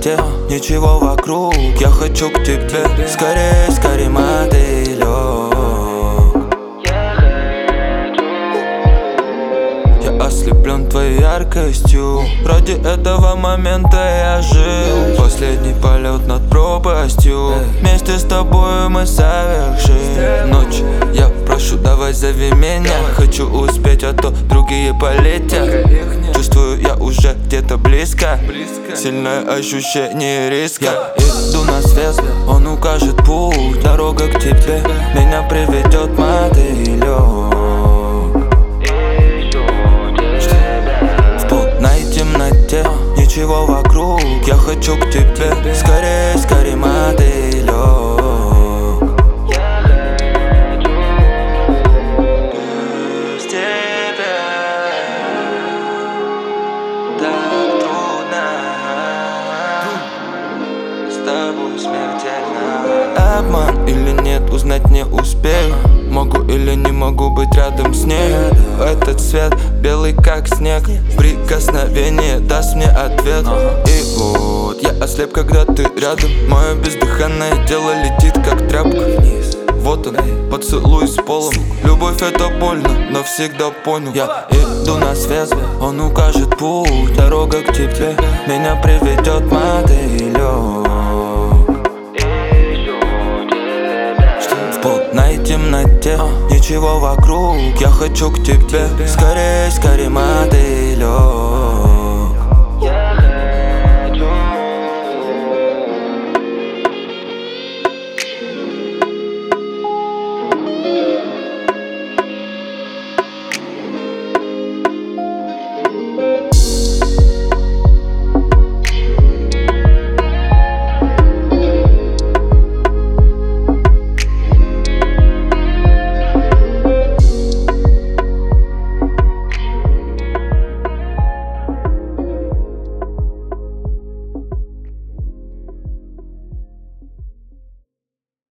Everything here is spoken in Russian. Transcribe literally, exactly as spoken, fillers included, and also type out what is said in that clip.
темноте, ничего вокруг. Я хочу к тебе, скорее, скорее, мотылёк. Я ослеплен твоей яркостью. Ради этого момента я жил. Последний полет над пропастью. Вместе с тобой мы совершим ночь. Я прошу, давай зови меня. Хочу успеть, а то другие полетят. Чувствую, я уже где-то близко. Сильное ощущение риска. Я иду на свет, он укажет путь. Дорога к тебе меня приведет, мотылёк. В полной темноте, ничего вокруг. Я хочу к тебе, скорее, скорее, мотылёк. Без тебя так трудно, с тобой смертельно. Обман или нет, узнать не успею. Могу или не могу быть рядом с ней. Этот свет белый как снег. Прикосновение даст мне ответ. И вот я ослеп, когда ты рядом. Мое бездыханное тело летит как тряпка вниз. Вот он, поцелуй с полом. Любовь это больно, но всегда понял. Я иду на свет, он укажет путь. Дорога к тебе меня приведет, мотылёк. В полной темноте, ничего вокруг. Я хочу к тебе, скорее, скорее, мотылёк.